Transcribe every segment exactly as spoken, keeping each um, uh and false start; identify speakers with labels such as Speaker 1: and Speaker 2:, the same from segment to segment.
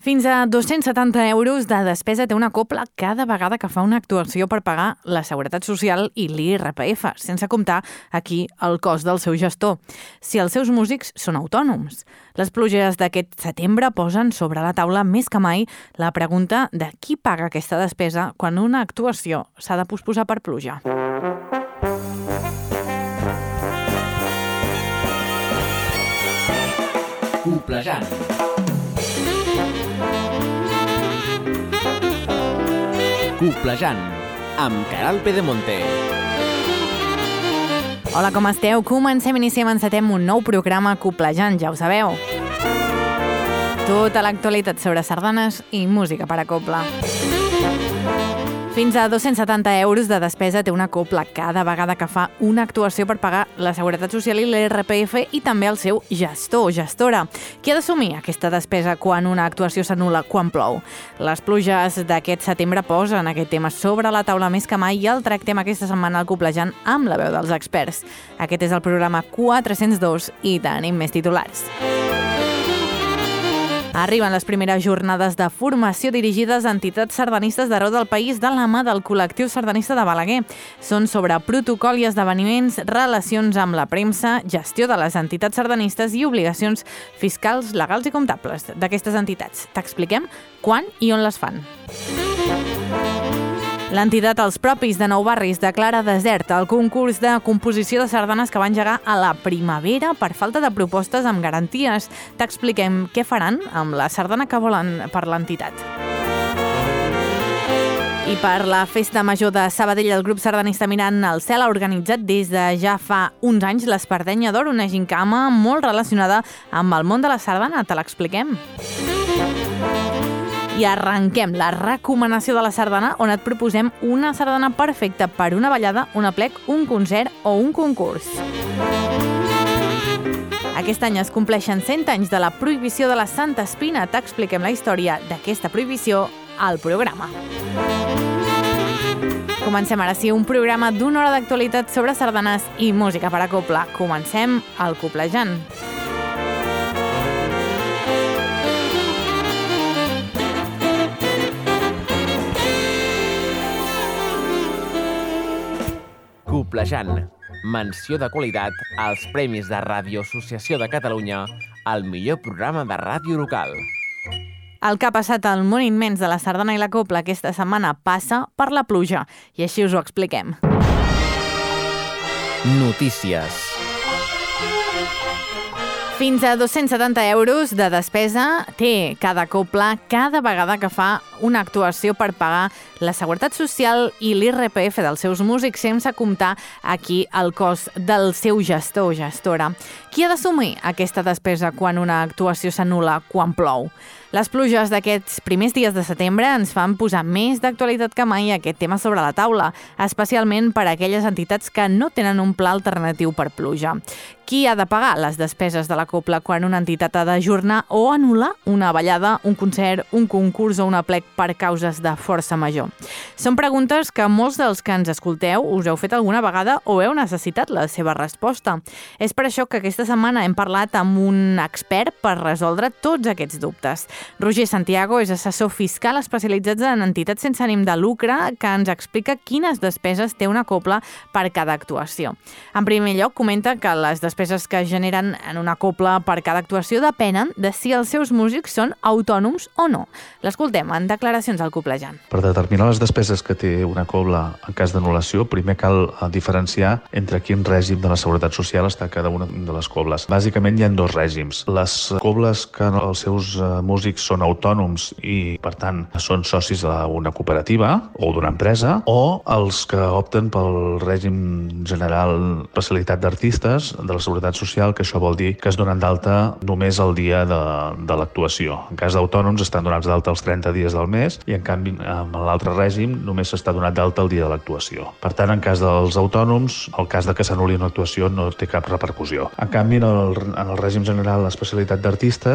Speaker 1: Fins a dos-cents setanta euros de despesa té una cobla cada vegada que fa una actuació per pagar la Seguretat Social i l'I R P F, sense comptar aquí el cost del seu gestor, si els seus músics són autònoms. Les pluges d'aquest setembre posen sobre la taula més que mai la pregunta de qui paga aquesta despesa quan una actuació s'ha de posposar per pluja.
Speaker 2: Coplejant. Coplejant, amb Caral Pedemonte.
Speaker 1: Hola, com esteu? Comencem, iniciem, encetem un nou programa Coplejant, ja ho sabeu. Tota l'actualitat sobre sardanes i música per a cobla. Fins a dos-cents setanta euros de despesa té una cobla cada vegada que fa una actuació per pagar la Seguretat Social i l'I R P F i també el seu gestor o gestora. Qui ha d'assumir aquesta despesa quan una actuació s'anul·la quan plou? Les pluges d'aquest setembre posen aquest tema sobre la taula més que mai i el tractem aquesta setmana al Coplejant amb la veu dels experts. Aquest és el programa quatre-cents dos i tenim més titulars. Arriben les primeres jornades de formació dirigides a entitats sardanistes d'arreu del país de la mà del col·lectiu sardanista de Balaguer. Són sobre protocol i esdeveniments, relacions amb la premsa, gestió de les entitats sardanistes i obligacions fiscals, legals i comptables d'aquestes entitats. T'expliquem quan i on les fan. L'entitat Els Propis de Nou Barris declara desert el concurs de composició de sardanes que va engegar a la primavera per falta de propostes amb garanties. T'expliquem què faran amb la sardana que volen per l'entitat. I per la Festa Major de Sabadell, el grup sardanista Mirant al Cel ha organitzat des de ja fa uns anys l'Espardenya d'Or, una gincama molt relacionada amb el món de la sardana. Te l'expliquem. I arrenquem la recomanació de la sardana, on et proposem una sardana perfecta per una ballada, un aplec, un concert o un concurs. Aquest any es compleixen cent anys de la prohibició de la Santa Espina. T'expliquem la història d'aquesta prohibició al programa. Comencem ara sí un programa d'una hora d'actualitat sobre sardanes i música per a cobla. Comencem el Coplejant.
Speaker 2: Coplejant, menció de qualitat als Premis de Ràdio Associació de Catalunya al millor programa de ràdio local.
Speaker 1: El que ha passat al món immens de la sardana i la cobla aquesta setmana passa per la pluja, i així us ho expliquem.
Speaker 2: Notícies.
Speaker 1: Fins a dos-cents setanta euros de despesa té cada cobla cada vegada que fa una actuació per pagar la Seguretat Social i l'I R P F dels seus músics, sense comptar aquí el cost del seu gestor o gestora. Qui ha d'assumir aquesta despesa quan una actuació s'anul·la quan plou? Les pluges d'aquests primers dies de setembre ens fan posar més d'actualitat que mai aquest tema sobre la taula, especialment per a aquelles entitats que no tenen un pla alternatiu per pluja. Qui ha de pagar les despeses de la cobla quan una entitat ha d'ajornar o anul·lar una ballada, un concert, un concurs o un aplec per causes de força major? Són preguntes que molts dels que ens escolteu us heu fet alguna vegada o heu necessitat la seva resposta. És per això que aquesta setmana hem parlat amb un expert per resoldre tots aquests dubtes. Roger Santiago és assessor fiscal especialitzat en entitats sense ànim de lucre que ens explica quines despeses té una cobla per cada actuació. En primer lloc, comenta que les despeses que generen en una cobla per cada actuació depenen de si els seus músics són autònoms o no. L'escoltem en declaracions al Coplejant.
Speaker 3: Per determinar les despeses que té una cobla en cas d'anul·lació, primer cal diferenciar entre quin règim de la Seguretat Social està cada una de les cobles. Bàsicament hi ha dos règims. Les cobles que els seus músics són autònoms i, per tant, són socis d'una cooperativa o d'una empresa, o els que opten pel règim general especialitat d'artistes de la Seguretat Social, que això vol dir que es donen d'alta només el dia de, de l'actuació. En cas d'autònoms estan donats d'alta els trenta dies del mes i, en canvi, amb l'altre règim només s'està donat d'alta el dia de l'actuació. Per tant, en cas dels autònoms, el cas de que s'anul·li una actuació no té cap repercussió. En canvi, en el, en el règim general l'especialitat d'artistes,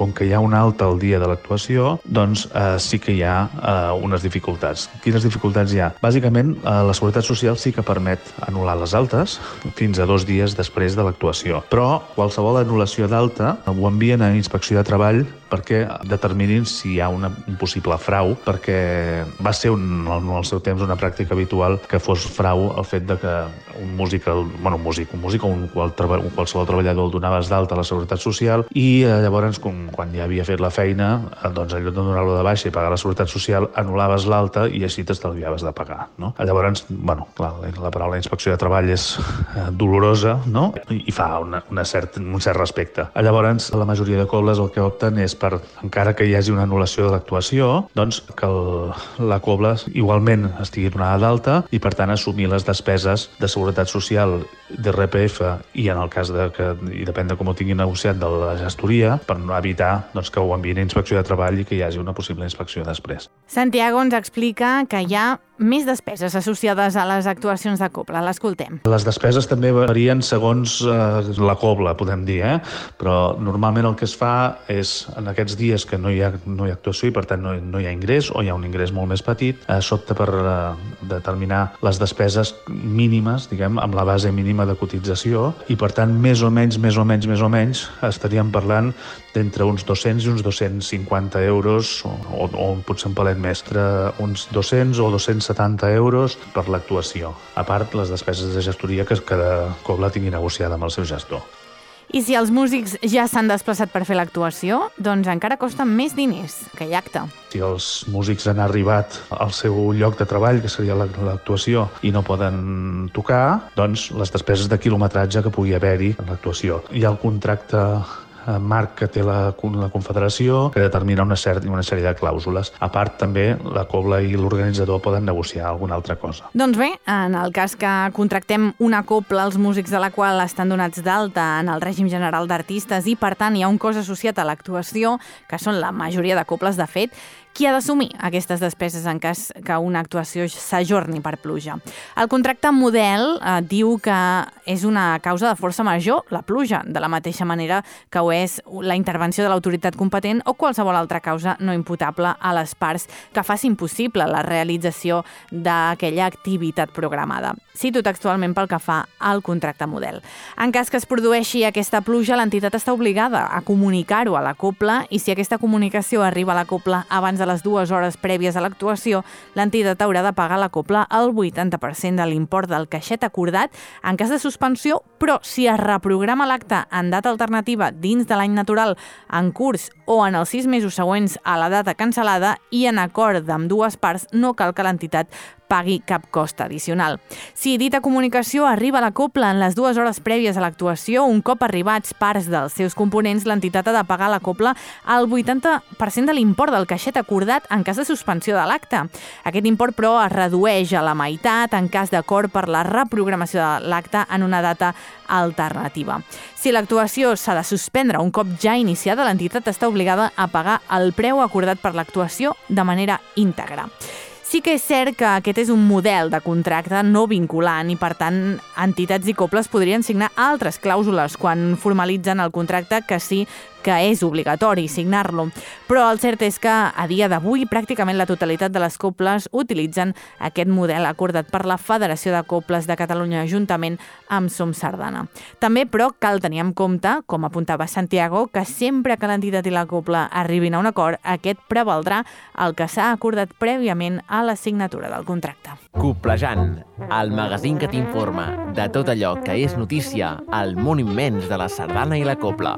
Speaker 3: com que hi ha un alta el dia de l'actuació, doncs eh, sí que hi ha eh, unes dificultats. Quines dificultats hi ha? Bàsicament, eh, la Seguretat Social sí que permet anul·lar les altes fins a dos dies després de l'actuació. Però qualsevol anul·lació d'alta ho envien a Inspecció de Treball perquè determinin si hi ha una, un possible frau, perquè va ser un, en el seu temps una pràctica habitual que fos frau el fet de que un músic, bueno, un músic, un músic o un, qual, un qualsevol treballador el donaves d'alta a la Seguretat Social i eh, llavors, com, quan ja havia fet la feina, eh, doncs en lloc de donar-lo de baixa i pagar la Seguretat Social, anul·laves l'alta i així t'estalviaves de pagar, no? Llavors, bueno, clar, la paraula Inspecció de Treball és eh, dolorosa, no? I fa una, una cert, un cert respecte. Llavors, la majoria de cobles el que opten és per, encara que hi hagi una anul·lació de l'actuació, doncs que el, la cobla igualment estigui donada d'alta i, per tant, assumir les despeses de Seguretat Social, d'R P F i, en el cas de que, i depèn de com ho tingui negociat, de la gestoria, per no evitar doncs, que ho enviïn a Inspecció de Treball i que hi hagi una possible inspecció després.
Speaker 1: Santiago ens explica que hi ha més despeses associades a les actuacions de cobla. L'escoltem.
Speaker 3: Les despeses també varien segons eh, la cobla, podem dir, eh? Però normalment el que es fa és, en aquests dies que no hi ha, no hi ha actuació i per tant no, no hi ha ingrés o hi ha un ingrés molt més petit, eh, s'opta per eh, determinar les despeses mínimes, diguem, amb la base mínima de cotització i per tant més o menys, més o menys, més o menys estaríem parlant d'entre uns dos-cents i uns dos-cents cinquanta euros o, o, o potser un palet més, entre uns dos-cents o dos-cents setanta euros per l'actuació, a part les despeses de gestoria que cada cobla tingui negociada amb el seu gestor.
Speaker 1: I si els músics ja s'han desplaçat per fer l'actuació, doncs encara costen més diners que llacta.
Speaker 3: Si els músics han arribat al seu lloc de treball, que seria l'actuació, i no poden tocar, doncs les despeses de quilometratge que pugui haver-hi en l'actuació. Hi ha el contracte marc que té la, la Confederació que determina una, cert, una sèrie de clàusules. A part, també, la cobla i l'organitzador poden negociar alguna altra cosa.
Speaker 1: Doncs bé, en el cas que contractem una cobla, els músics de la qual estan donats d'alta en el règim general d'artistes i, per tant, hi ha un cost associat a l'actuació, que són la majoria de cobles, de fet, qui ha d'assumir aquestes despeses en cas que una actuació s'ajorni per pluja? El contracte model eh, diu que és una causa de força major, la pluja, de la mateixa manera que ho és la intervenció de l'autoritat competent o qualsevol altra causa no imputable a les parts que faci impossible la realització d'aquella activitat programada. Cito textualment pel que fa al contracte model. En cas que es produeixi aquesta pluja, l'entitat està obligada a comunicar-ho a la cobla i si aquesta comunicació arriba a la cobla abans de les dues hores prèvies a l'actuació, l'entitat haurà de pagar a la cobla el vuitanta per cent de l'import del caixet acordat en cas de suspensió, però si es reprograma l'acte en data alternativa dins de l'any natural en curs o en els sis mesos següents a la data cancel·lada i en acord d'ambdues parts, no cal que l'entitat pagui cap cost addicional. Si dita comunicació arriba a la cobla en les dues hores prèvies a l'actuació, un cop arribats parts dels seus components, l'entitat ha de pagar a la cobla el vuitanta per cent de l'import del caixet acordat en cas de suspensió de l'acte. Aquest import, però, es redueix a la meitat en cas d'acord per la reprogramació de l'acte en una data alternativa. Si l'actuació s'ha de suspendre un cop ja iniciada, l'entitat està obligada a pagar el preu acordat per l'actuació de manera íntegra. Sí que és cert que aquest és un model de contracte no vinculant i, per tant, entitats i cobles podrien signar altres clàusules quan formalitzen el contracte que sí que és obligatori signar-lo. Però el cert és que a dia d'avui pràcticament la totalitat de les cobles utilitzen aquest model acordat per la Federació de Cobles de Catalunya juntament amb Som Sardana. També, però, cal tenir en compte, com apuntava Santiago, que sempre que l'entitat i la cobla arribin a un acord, aquest prevaldrà el que s'ha acordat prèviament a la signatura del contracte.
Speaker 2: Coblejant, el magazín que t'informa de tot allò que és notícia al món immens de la sardana i la cobla.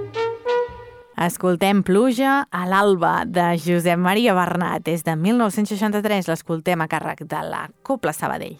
Speaker 1: Escoltem Pluja a l'alba, de Josep Maria Bernat. Des de mil nou-cents seixanta-tres l'escoltem a càrrec de la Cobla Sabadell.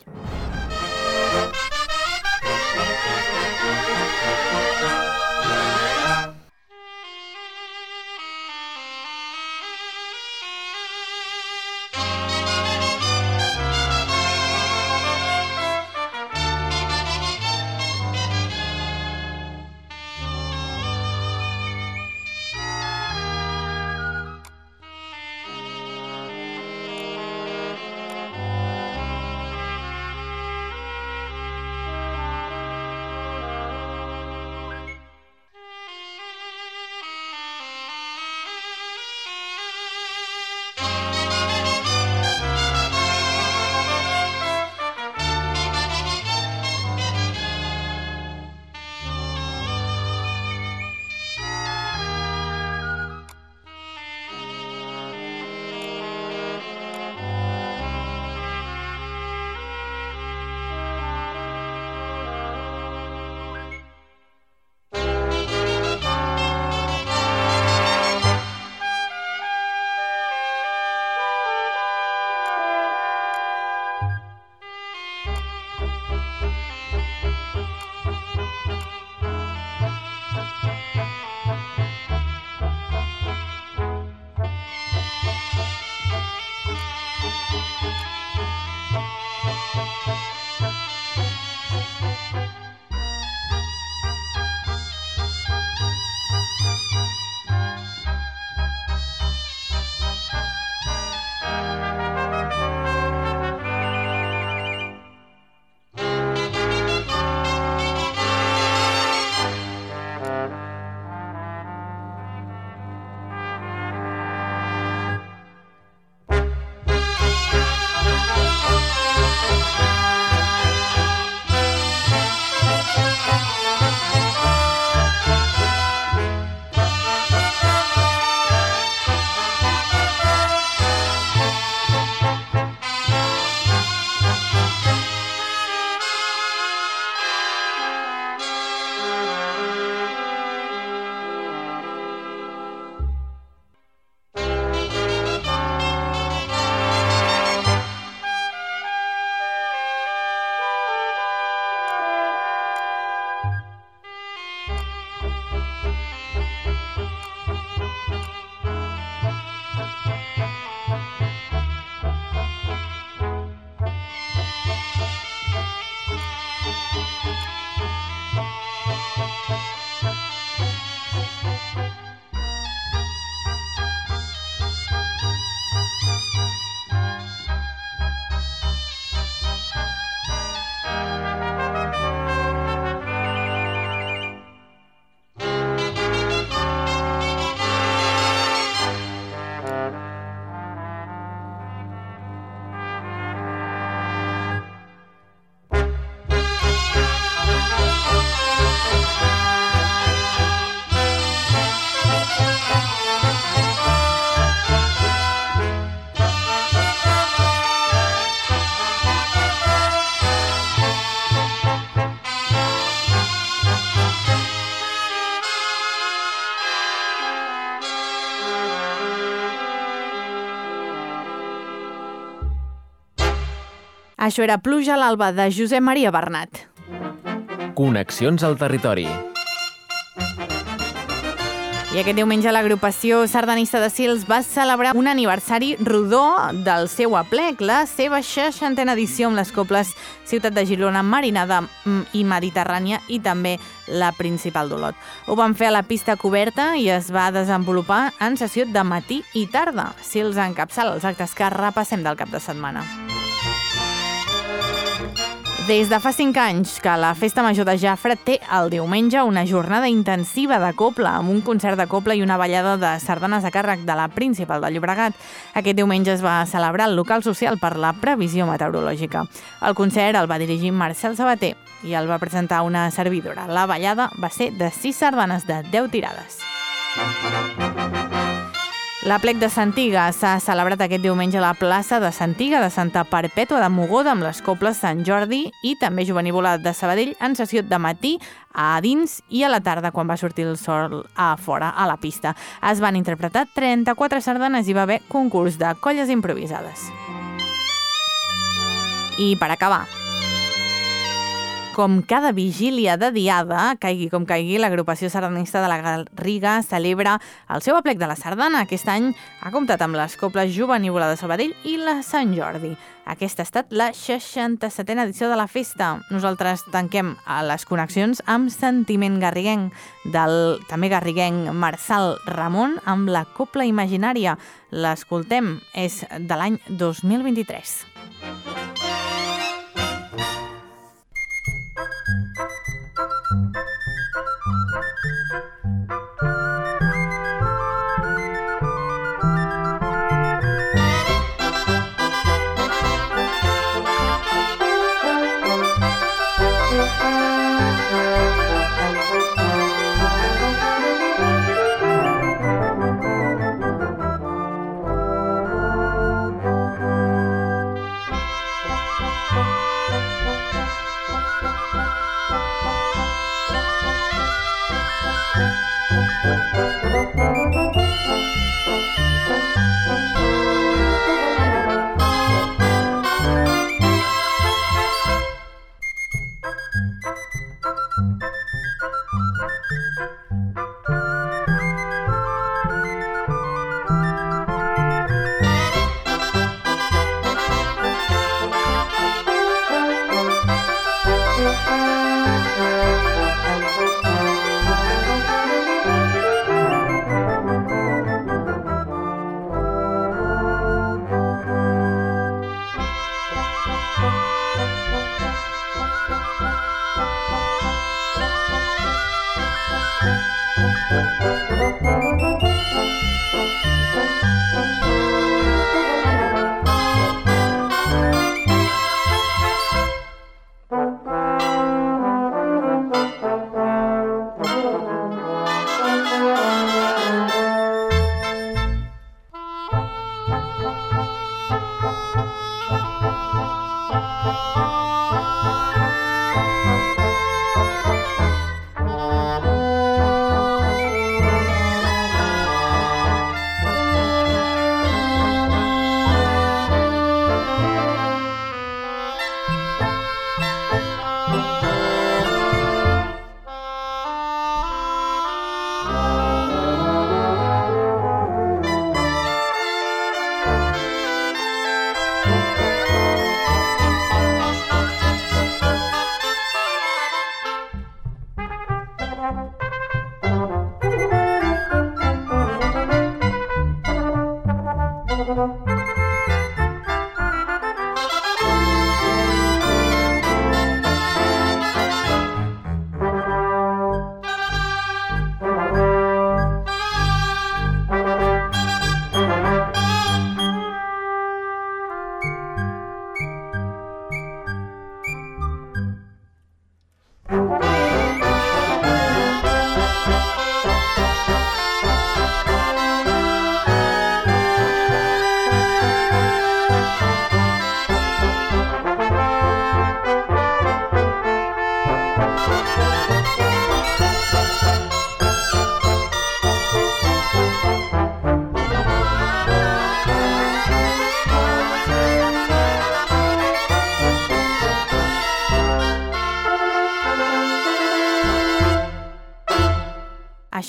Speaker 1: Això era Pluja a l'alba, de Josep Maria Bernat.
Speaker 2: Connexions al territori.
Speaker 1: I aquest diumenge l'agrupació sardanista de Sils va celebrar un aniversari rodó del seu aplec, la seva seixantena edició amb les cobles Ciutat de Girona, Marinada i Mediterrània i també la principal d'Olot. Ho van fer a la pista coberta i es va desenvolupar en sessió de matí i tarda. Sils encapçala els actes que repassem del cap de setmana. Des de fa cinc anys que la Festa Major de Jafre té el diumenge una jornada intensiva de cobla, amb un concert de cobla i una ballada de sardanes a càrrec de la Principal de Llobregat. Aquest diumenge es va celebrar al local social per la previsió meteorològica. El concert el va dirigir Marcel Sabater i el va presentar una servidora. La ballada va ser de sis sardanes de deu tirades. L'Aplec de Santiga s'ha celebrat aquest diumenge a la plaça de Santiga de Santa Perpètua de Mogoda amb les cobles Sant Jordi i també Jovenívola de Sabadell en sessió de matí a dins i a la tarda quan va sortir el sol a fora a la pista. Es van interpretar trenta-quatre sardanes i va haver concurs de colles improvisades. I per acabar, com cada vigília de diada, caigui com caigui, l'agrupació sardanista de la Garriga celebra el seu aplec de la sardana. Aquest any ha comptat amb les cobles Jovenívola de Sabadell i la Sant Jordi. Aquesta ha estat la seixanta-setena edició de la festa. Nosaltres tanquem a les connexions amb Sentiment Garriguenc, del també garriguenc Marçal Ramon, amb la Copla Imaginària. L'escoltem, és de l'any dos mil vint-i-tres.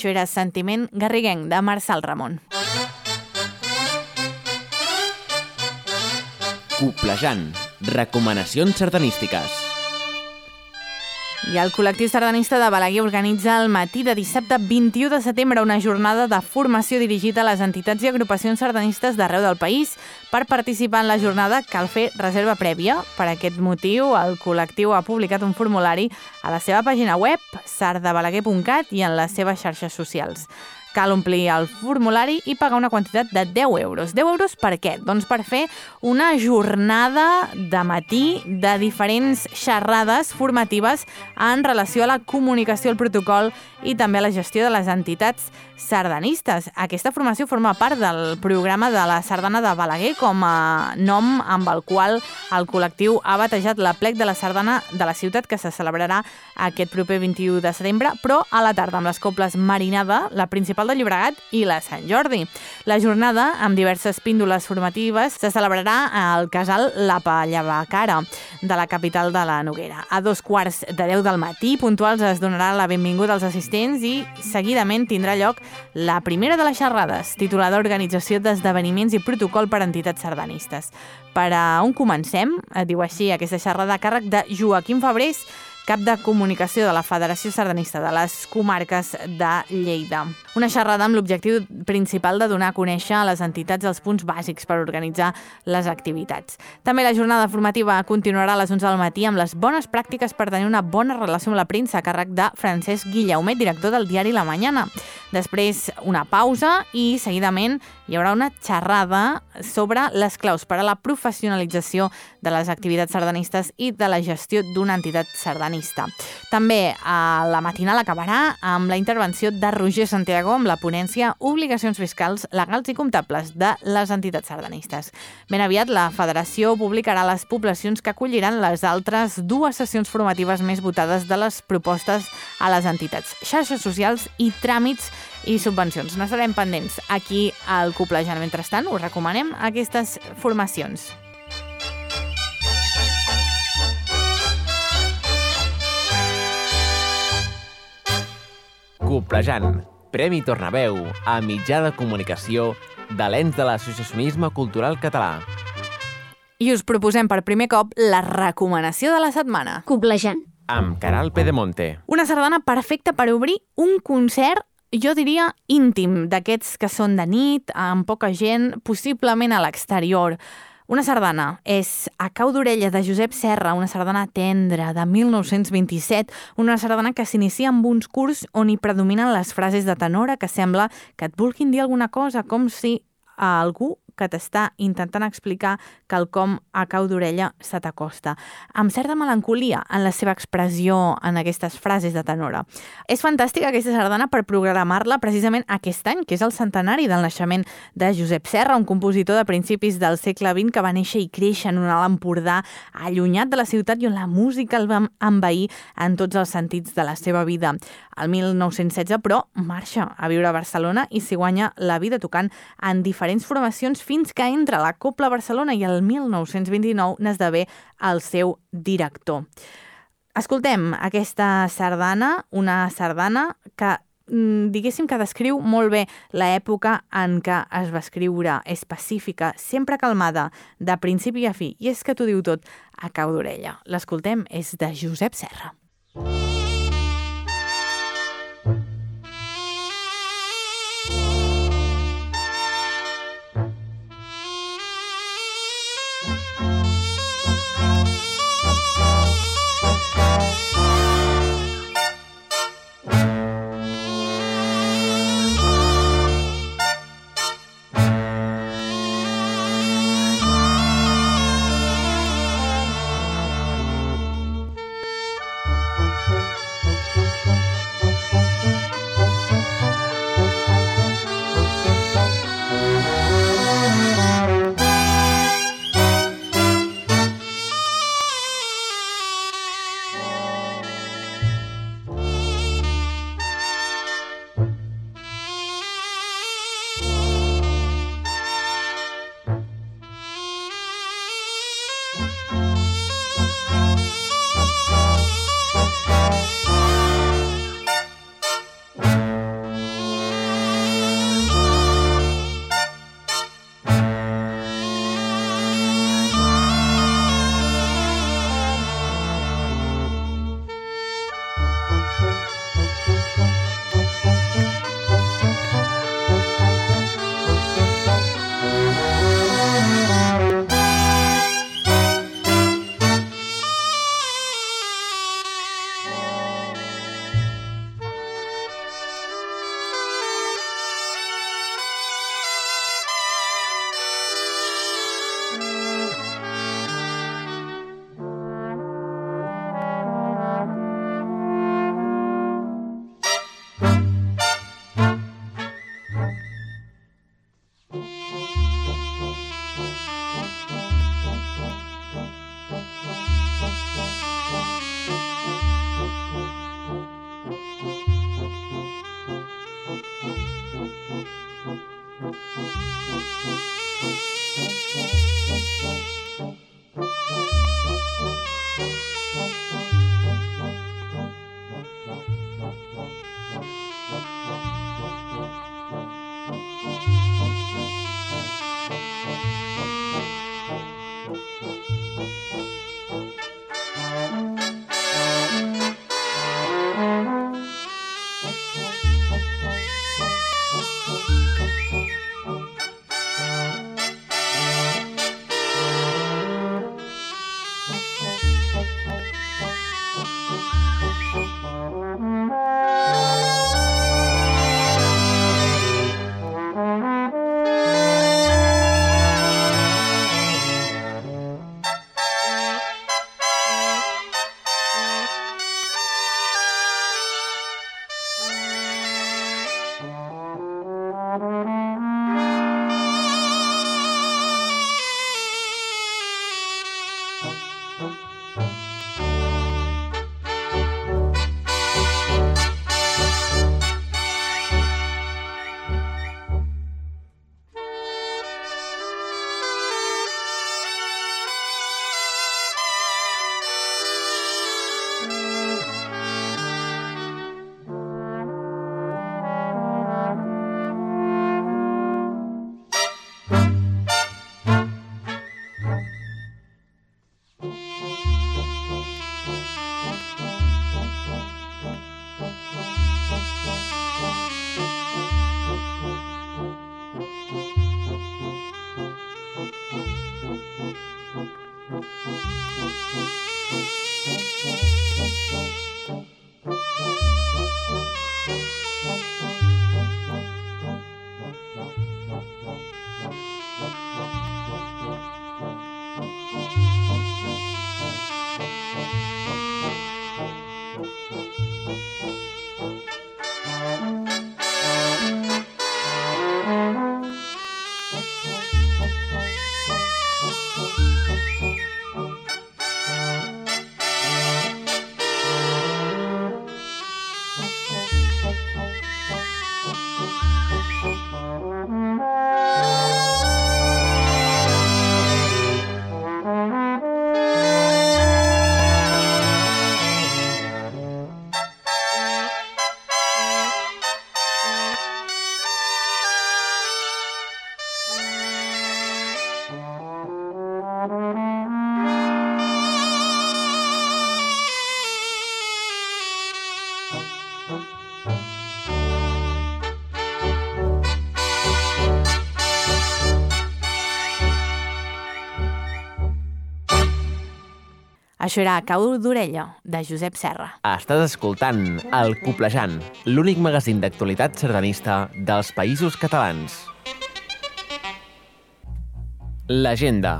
Speaker 1: Això era Sentiment garriguenc, de Marçal Ramon.
Speaker 2: Coplejant. Recomanacions sardanístiques.
Speaker 1: I el col·lectiu sardanista de Balaguer organitza el matí de dissabte vint-i-u de setembre una jornada de formació dirigida a les entitats i agrupacions sardanistes d'arreu del país. Per participar en la jornada cal fer reserva prèvia. Per aquest motiu, el col·lectiu ha publicat un formulari a la seva pàgina web, sardabalaguer punt cat, i en les seves xarxes socials. Cal omplir el formulari i pagar una quantitat de deu euros. deu euros per què? Doncs per fer una jornada de matí de diferents xerrades formatives en relació a la comunicació, el protocol i també a la gestió de les entitats sardanistes. Aquesta formació forma part del programa de la Sardana de Balaguer com a nom amb el qual el col·lectiu ha batejat l'aplec de la Sardana de la ciutat, que se celebrarà aquest proper vint-i-u de setembre, però a la tarda amb les cobles Marinada, la principal de Llobregat, i la Sant Jordi. La jornada, amb diverses píndoles formatives, se celebrarà al casal La Pallavacara de la capital de la Noguera. A dos quarts de deu del matí, puntuals, es donarà la benvinguda als assistents i seguidament tindrà lloc la primera de les xerrades, titulada Organització d'esdeveniments i protocol per a entitats sardanistes. Per a on comencem, diu així aquesta xerrada a càrrec de Joaquim Fabrés, cap de comunicació de la Federació Sardanista de les Comarques de Lleida. Una xerrada amb l'objectiu principal de donar a conèixer a les entitats els punts bàsics per organitzar les activitats. També la jornada formativa continuarà a les onze del matí amb les bones pràctiques per tenir una bona relació amb la premsa a càrrec de Francesc Guillaumet, director del diari La Mañana. Després una pausa i seguidament hi haurà una xerrada sobre les claus per a la professionalització de les activitats sardanistes i de la gestió d'una entitat sardanista. També a la matinal acabarà amb la intervenció de Roger Santiago amb la ponència Obligacions fiscals, legals i comptables de les entitats sardanistes. Ben aviat la Federació publicarà les poblacions que acolliran les altres dues sessions formatives més votades de les propostes a les entitats, xarxes socials i tràmits i subvencions. N'estarem pendents aquí al Coplejant. Mentrestant, us recomanem aquestes formacions.
Speaker 2: Coplejant. Premi Tornaveu a mitjà de comunicació de l'ens de l'associacionisme cultural català.
Speaker 1: I us proposem per primer cop la recomanació de la setmana.
Speaker 4: Coplejant.
Speaker 2: Amb Caral Pedemonte.
Speaker 1: Una sardana perfecta per obrir un concert, jo diria íntim, d'aquests que són de nit, amb poca gent, possiblement a l'exterior. Una sardana és A cau d'orella, de Josep Serra, una sardana tendra de mil nou-cents vint-i-set, una sardana que s'inicia amb uns curs on hi predominen les frases de tenora que sembla que et vulguin dir alguna cosa, com si a algú que t'està intentant explicar quelcom a cau d'orella se t'acosta, amb certa melancolia en la seva expressió en aquestes frases de tenora. És fantàstica aquesta sardana per programar-la precisament aquest any, que és el centenari del naixement de Josep Serra, un compositor de principis del segle vint que va néixer i créixer en un Alt Empordà allunyat de la ciutat i on la música el va envair en tots els sentits de la seva vida. El mil nou-cents setze, però, marxa a viure a Barcelona i s'hi guanya la vida tocant en diferents formacions fins que entra a la Cobla Barcelona i el mil nou-cents vint-i-nou n'esdevé el seu director. Escoltem aquesta sardana, una sardana que diguéssim que descriu molt bé l'època en què es va escriure, específica, sempre calmada, de principi a fi, i és que t'ho diu tot a cau d'orella. L'escoltem, és de Josep Serra. Això era Cau d'Orella, de Josep Serra.
Speaker 2: Estàs escoltant El Coplejant, l'únic magazín d'actualitat sardanista dels Països Catalans. L'agenda.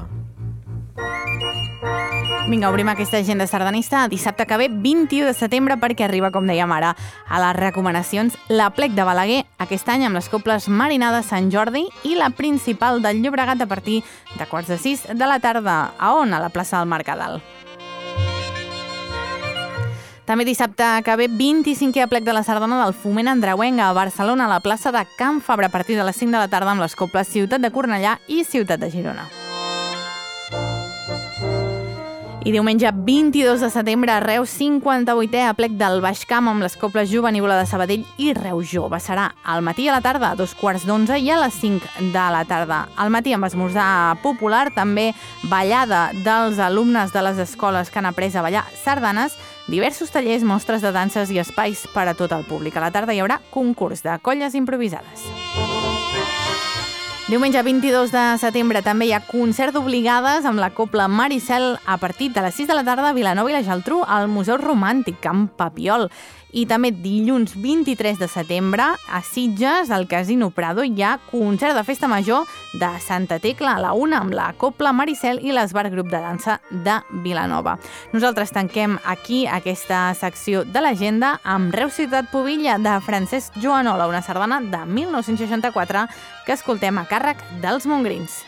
Speaker 1: Vinga, obrim aquesta agenda sardanista dissabte que ve, vint-i-u de setembre, perquè arriba, com dèiem ara, a les recomanacions l'Aplec de Balaguer, aquest any amb les cobles Marinada Sant Jordi i la principal del Llobregat a partir de quarts de sis de la tarda. A on? A la plaça del Mercadal. També dissabte que ve, vint-i-cinquè Aplec de la Sardana del Foment Andreuenc a Barcelona, a la plaça de Can Fabra, a partir de les cinc de la tarda amb les cobles Ciutat de Cornellà i Ciutat de Girona. I diumenge vint-i-dos de setembre a Reus, cinquanta-vuitè Aplec del Baix Camp amb les cobles Jovenívola de Sabadell i Reus Jove. Serà al matí i a la tarda, a dos quarts d'onze i a les cinc de la tarda. Al matí amb esmorzar popular, també ballada dels alumnes de les escoles que han après a ballar sardanes, diversos tallers, mostres de danses i espais per a tot el públic. A la tarda hi haurà concurs de colles improvisades. Diumenge vint-i-dos de setembre també hi ha concert d'obligades amb la cobla Maricel a partir de les sis de la tarda a Vilanova i la Geltrú, al Museu Romàntic, Camp Papiol. I també dilluns vint-i-tres de setembre a Sitges, al Casino Prado, hi ha concert de festa major de Santa Tecla a la una amb la cobla Maricel i l'Esbar Grup de Dansa de Vilanova. Nosaltres tanquem aquí aquesta secció de l'agenda amb Reus Ciutat Pubilla de Francesc Joanola, una sardana de mil nou-cents seixanta-quatre que escoltem a càrrec dels Montgrins.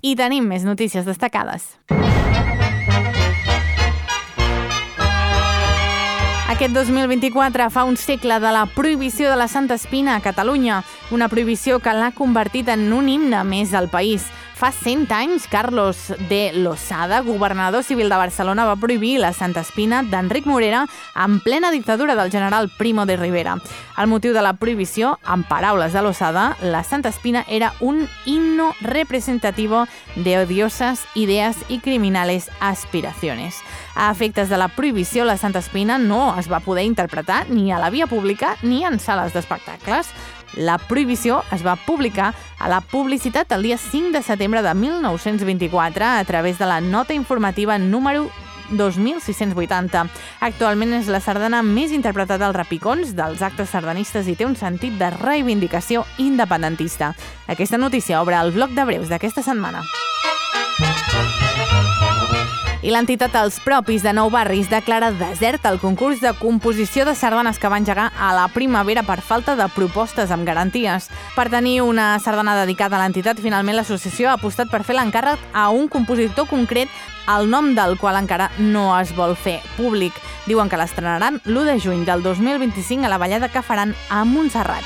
Speaker 1: I tenim més notícies destacades. Aquest dos mil vint-i-quatre fa un segle de la prohibició de la Santa Espina a Catalunya, una prohibició que l'ha convertit en un himne més del país. Fa cent anys, Carlos de Losada, governador civil de Barcelona, va prohibir la Santa Espina d'Enric Morera en plena dictadura del general Primo de Rivera. El motiu de la prohibició, en paraules de Losada, la Santa Espina era un himno representativo de odiosas ideas y criminales aspiraciones. A efectes de la prohibició, la Santa Espina no es va poder interpretar ni a la via pública ni en sales d'espectacles. La prohibició es va publicar a la publicitat el dia cinc de setembre de mil nou-cents vint-i-quatre a través de la nota informativa número dos mil sis-cents vuitanta. Actualment és la sardana més interpretada als repicons dels actes sardanistes i té un sentit de reivindicació independentista. Aquesta notícia obre el bloc de breus d'aquesta setmana. I l'entitat Els Propis de Nou Barris declara desert el concurs de composició de sardanes que va engegar a la primavera per falta de propostes amb garanties. Per tenir una sardana dedicada a l'entitat, finalment l'associació ha apostat per fer l'encàrrec a un compositor concret, el nom del qual encara no es vol fer públic. Diuen que l'estrenaran l'u de juny del dos mil vint-i-cinc a la ballada que faran a Montserrat.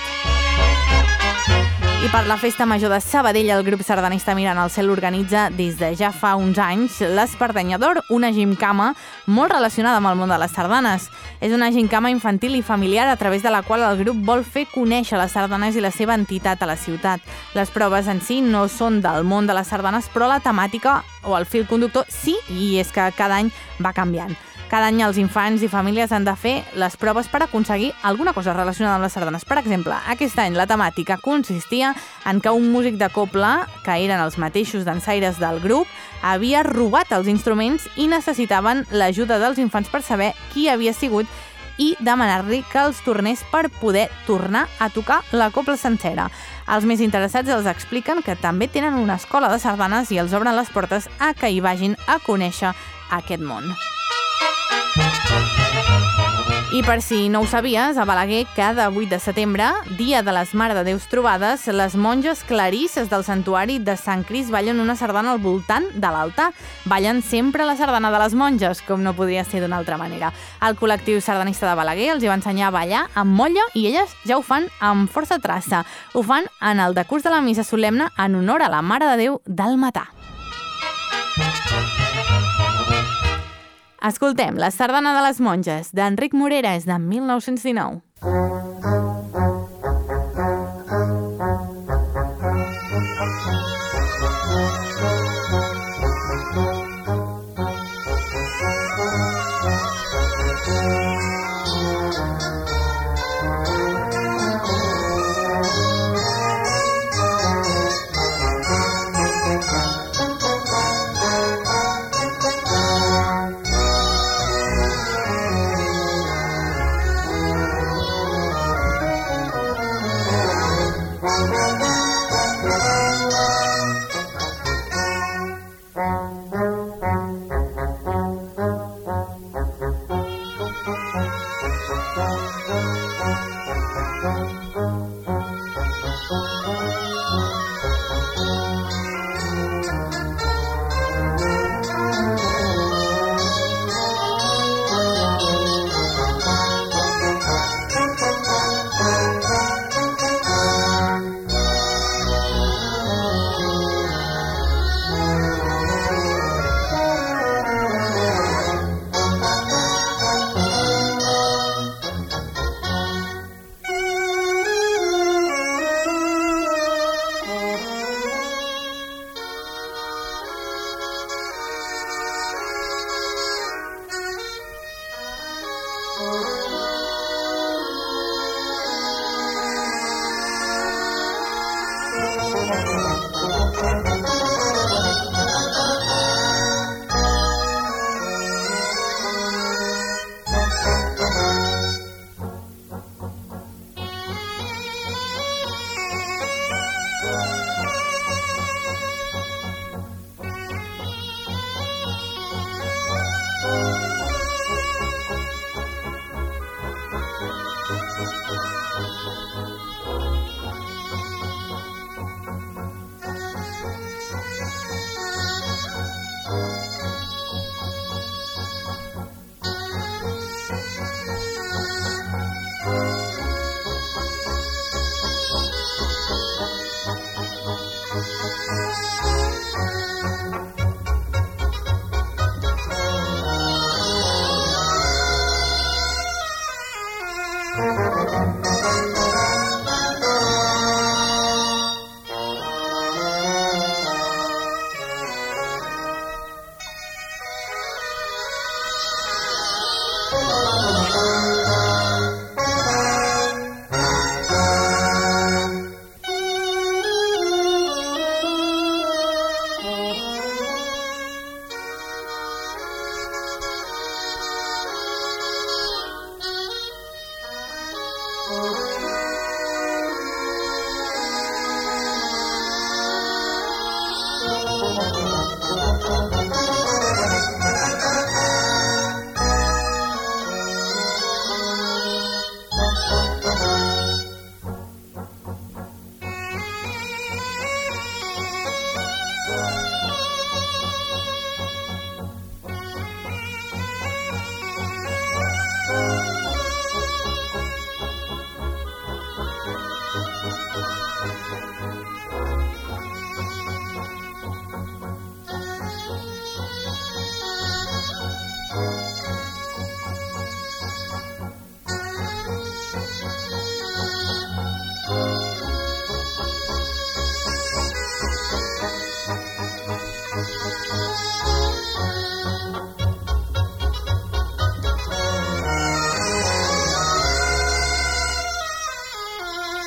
Speaker 1: I per la Festa Major de Sabadell, el grup sardanista Mirant al Cel organitza des de ja fa uns anys l'Espardenyador, una gimcama molt relacionada amb el món de les sardanes. És una gimcama infantil i familiar a través de la qual el grup vol fer conèixer les sardanes i la seva entitat a la ciutat. Les proves en si no són del món de les sardanes, però la temàtica o el fil conductor sí, i és que cada any va canviant. Cada any els infants i famílies han de fer les proves per aconseguir alguna cosa relacionada amb les sardanes. Per exemple, aquest any la temàtica consistia en que un músic de cobla, que eren els mateixos dansaires del grup, havia robat els instruments i necessitaven l'ajuda dels infants per saber qui havia sigut i demanar-li que els tornés per poder tornar a tocar la cobla sencera. Els més interessats els expliquen que també tenen una escola de sardanes i els obren les portes a que hi vagin a conèixer aquest món. I per si no ho sabies, a Balaguer, cada vuit de setembre, dia de les Mare de Déus Trobades, les monges clarisses del santuari de Sant Crist ballen una sardana al voltant de l'altar. Ballen sempre la sardana de les monges, com no podria ser d'una altra manera. El col·lectiu sardanista de Balaguer els hi va ensenyar a ballar amb molla i elles ja ho fan amb força traça. Ho fan en el decurs de la missa solemne en honor a la Mare de Déu del Matà. Escoltem, la sardana de les monges, d'Enric Morera, és de mil nou-cents dinou.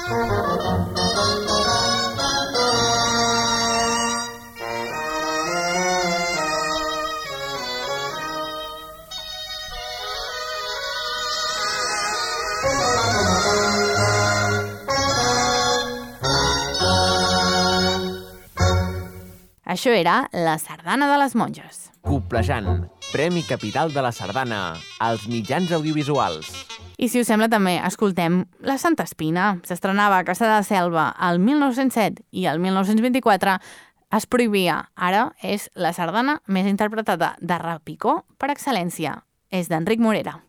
Speaker 1: Això era la Sardana de les Monges.
Speaker 2: Coplejant, Premi Capital de la Sardana als mitjans audiovisuals.
Speaker 1: I si us sembla també, escoltem La Santa Espina. S'estrenava a Cassà de la Selva el mil nou-cents set i el mil nou-cents vint-i-quatre es prohibia. Ara és la sardana més interpretada de repicó per excel·lència. És d'Enric Morera.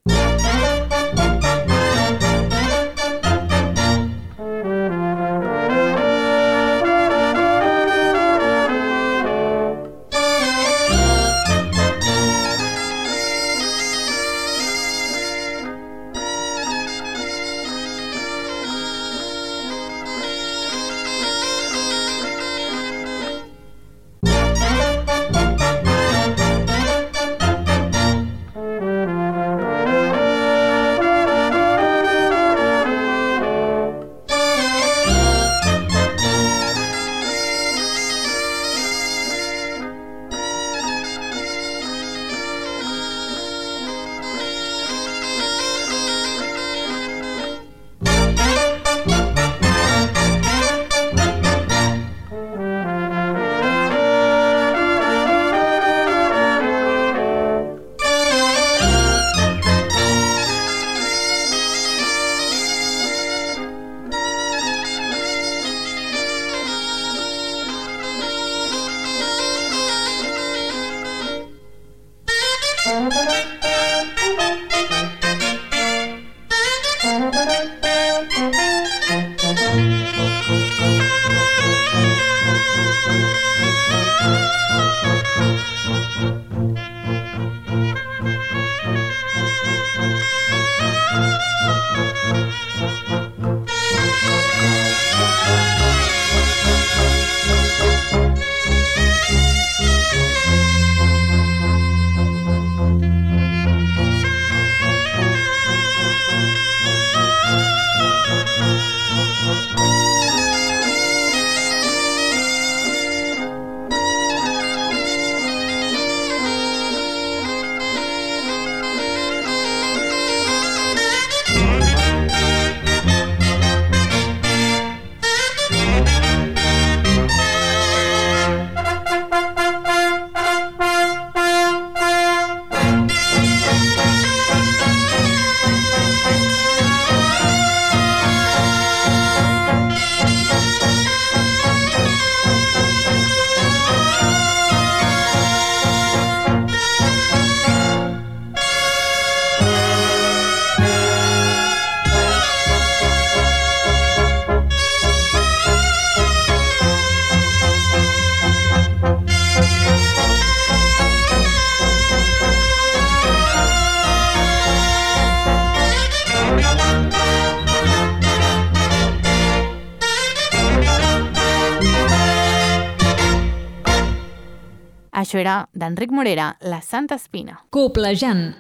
Speaker 1: Això era d'Enric Morera, La Santa Espina.
Speaker 4: Coplejant.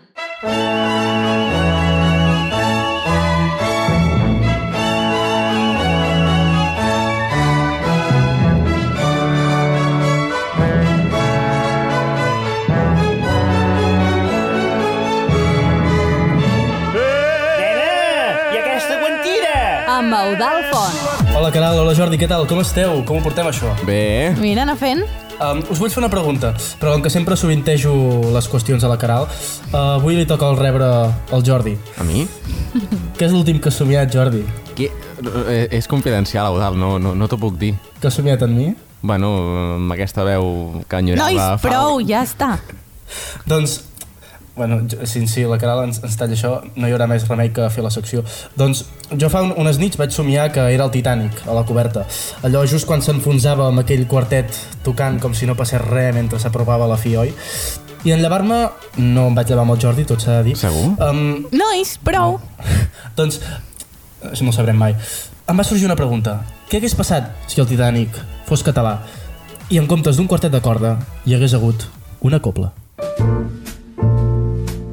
Speaker 4: Amb Eudald Font.
Speaker 5: Hola, Caral, hola Jordi, què tal? Com esteu? Com ho portem, això?
Speaker 2: Bé.
Speaker 1: Mira, anar fent.
Speaker 5: Um, us vull fer una pregunta, però com que sempre sovintejo les qüestions a la Caral, uh, avui li toca el rebre al Jordi.
Speaker 2: A mi?
Speaker 5: Què és l'últim que has somiat, Jordi?
Speaker 2: Què? És confidencial, Eudald, no, no, no t'ho puc dir.
Speaker 5: Que has somiat en mi?
Speaker 2: Bueno, amb aquesta veu que enyorava...
Speaker 1: Nois, prou, ja està.
Speaker 5: Doncs, bueno, si, si la Caral ens, ens talla això, no hi haurà més remei que fer la secció. Doncs jo fa un, unes nits vaig somiar que era el Titanic a la coberta. Allò just quan s'enfonsava amb aquell quartet tocant com si no passés res mentre s'apropava la fi, oi? I en llevar-me, no em vaig llevar amb el Jordi, tot s'ha de dir.
Speaker 2: Segur?
Speaker 5: Um,
Speaker 1: Nois, prou.
Speaker 5: No. Doncs, això no ho sabrem mai. Em va sorgir una pregunta. Què hagués passat si el Titanic fos català i en comptes d'un quartet de corda hi hagués hagut una cobla?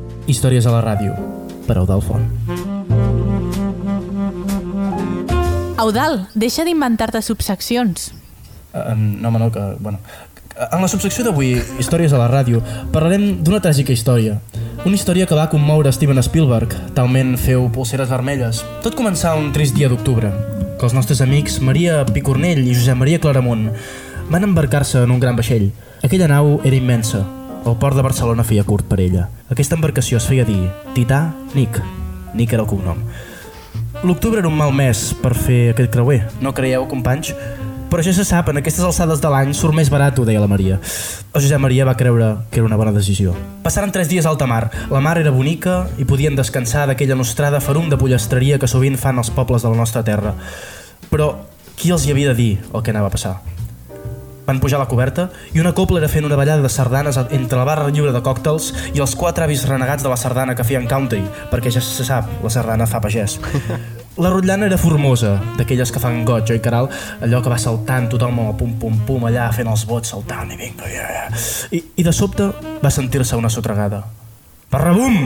Speaker 5: Històries a la ràdio, per Eudald Font.
Speaker 4: Eudal, deixa d'inventar-te subseccions.
Speaker 5: Uh, no, home, no, que... Bueno, en la subsecció d'avui, Històries a la ràdio, parlarem d'una tràgica història. Una història que va commoure Steven Spielberg, talment feu polseres vermelles. Tot començà un trist dia d'octubre, que els nostres amics Maria Picornell i Josep Maria Claramunt van embarcar-se en un gran vaixell. Aquella nau era immensa. El port de Barcelona feia curt per ella. Aquesta embarcació es feia dir Tità Nick. Nick era el cognom. L'octubre era un mal mes per fer aquest creuer. No creieu, companys? Però ja se sap, en aquestes alçades de l'any surt més barat, ho deia la Maria. El Josep Maria va creure que era una bona decisió. Passaren tres dies a alta mar. La mar era bonica i podien descansar d'aquella nostrada ferum de pollastreria que sovint fan els pobles de la nostra terra. Però qui els hi havia de dir el que anava a passar? Van pujar a la coberta i una copla era fent una ballada de sardanes entre la barra lliure de còctels i els quatre avis renegats de la sardana que feien country, perquè ja se sap, la sardana fa pagès. La rotllana era formosa, d'aquelles que fan goig, oi, Caral? Allò que va saltant tothom amb el pum-pum-pum allà fent els bots saltant i vinga, yeah. I, I de sobte va sentir-se una sotregada. Barrabum!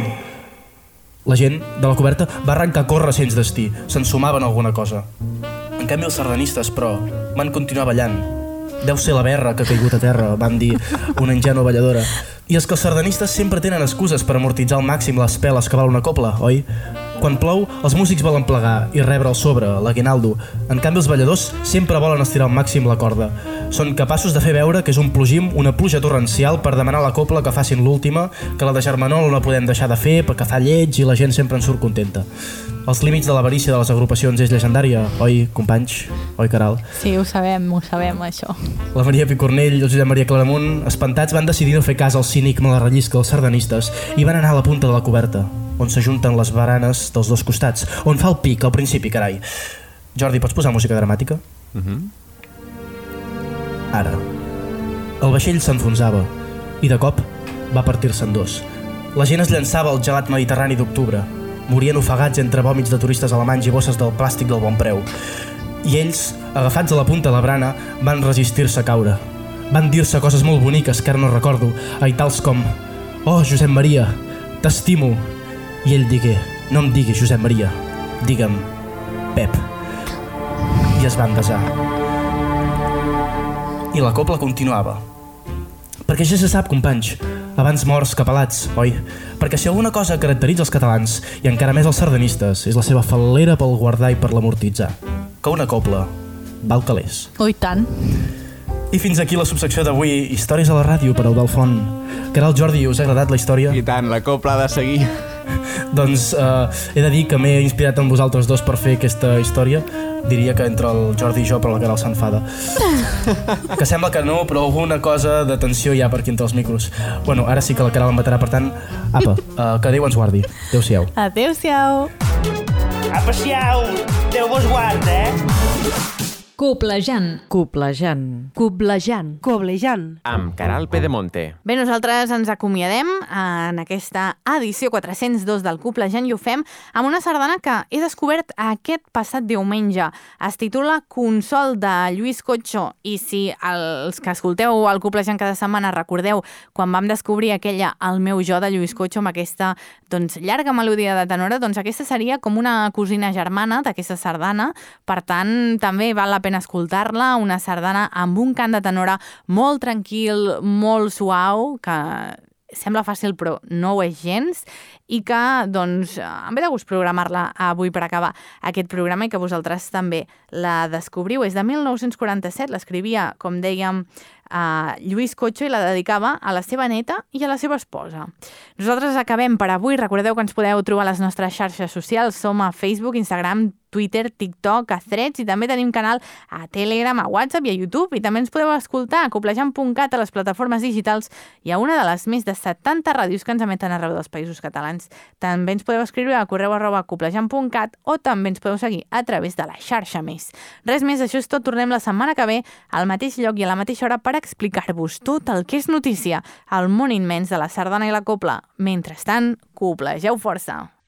Speaker 5: La gent de la coberta va arrencar a córrer sense destí, s'ensumaven alguna cosa. En canvi els sardanistes, però, van continuar ballant. Deu ser la berra que ha caigut a terra, van dir una ingènua balladora. I és que els sardanistes sempre tenen excuses per amortitzar al màxim les peles que val una copla, oi? Quan plou, els músics volen plegar i rebre el sobre, l'aguinaldo. En canvi, els balladors sempre volen estirar al màxim la corda. Són capaços de fer veure que és un plogim, una pluja torrencial per demanar a la copla que facin l'última, que la de Germanol no podem deixar de fer perquè fa lleig i la gent sempre en surt contenta. Els límits de l'avarícia de les agrupacions és llegendària, oi, companys? Oi, Caral?
Speaker 4: Sí, ho sabem, ho sabem, això.
Speaker 5: La Maria Picornell i el Josep Maria Claramunt, espantats, van decidir no fer cas al cínic malarrellisca dels sardanistes i van anar a la punta de la coberta, on s'ajunten les baranes dels dos costats, on fa el pic al principi, carai. Jordi, pots posar música dramàtica?
Speaker 2: Mhm.
Speaker 5: Ara. El vaixell s'enfonsava i de cop va partir-se en dos. La gent es llançava al gelat mediterrani d'octubre. Morien ofegats entre vòmits de turistes alemanys i bosses del plàstic del bon preu. I ells, agafats a la punta de la brana, van resistir-se a caure. Van dir-se coses molt boniques que ara no recordo, ai tals com «Oh, Josep Maria, t'estimo!» I ell digué «No em diguis Josep Maria, digue'm Pep». I es van besar. I la copla continuava. Perquè ja se sap, companys, abans morts que pelats, oi? Perquè si alguna cosa caracteritza els catalans, i encara més els sardanistes, és la seva fal·lera pel guardar i per l'amortitzar. Que una copla val calés.
Speaker 4: Oh, i tant.
Speaker 5: I fins aquí la subsecció d'avui, Històries a la ràdio per Eudal Font. Caral, Jordi, us ha agradat la història?
Speaker 2: I tant, la copla ha de seguir.
Speaker 5: Doncs eh, he de dir que m'he inspirat en vosaltres dos per fer aquesta història. Diria que entre el Jordi i jo, però la Caral s'enfada. Que sembla que no, però alguna cosa de tensió hi ha per aquí entre els micros. Bueno, ara sí que la Caral em matarà, per tant, apa, uh, que Déu ens guardi. Adéu-siau.
Speaker 4: Adéu-siau.
Speaker 6: Apa, Déu vos guarda, eh?
Speaker 4: Coblejant.
Speaker 7: Coblejant.
Speaker 8: Coblejant. Coblejant.
Speaker 2: Amb Caral Pedemonte.
Speaker 1: Bé, nosaltres ens acomiadem en aquesta edició quatre-cents dos del Coblejant i ho fem amb una sardana que he descobert aquest passat diumenge. Es titula Consol, de Lluís Cotxo, i si els que escolteu el Coblejant cada setmana recordeu quan vam descobrir aquella El meu jo de Lluís Cotxo amb aquesta doncs, llarga melodia de tenora, doncs aquesta seria com una cosina germana d'aquesta sardana, per tant també val la pena escoltar-la, una sardana amb un cant de tenora molt tranquil, molt suau, que sembla fàcil però no ho és gens, i que doncs em ve de gust programar-la avui per acabar aquest programa i que vosaltres també la descobriu. És de mil nou-cents quaranta-set, l'escrivia, com dèiem, a Lluís Cotxo i la dedicava a la seva neta i a la seva esposa. Nosaltres acabem per avui. Recordeu que ens podeu trobar a les nostres xarxes socials. Som a Facebook, Instagram, Twitter, TikTok, a Threads, i també tenim canal a Telegram, a WhatsApp i a YouTube. I també ens podeu escoltar a coblejant punt cat a les plataformes digitals i a una de les més de setanta ràdios que ens emeten arreu dels països catalans. També ens podeu escriure a correu arroba coblejant punt cat o també ens podeu seguir a través de la xarxa més. Res més, això és tot. Tornem la setmana que ve al mateix lloc i a la mateixa hora per explicar-vos tot el que és notícia al món immens de la sardana i la copla. Mentrestant, coblegeu força!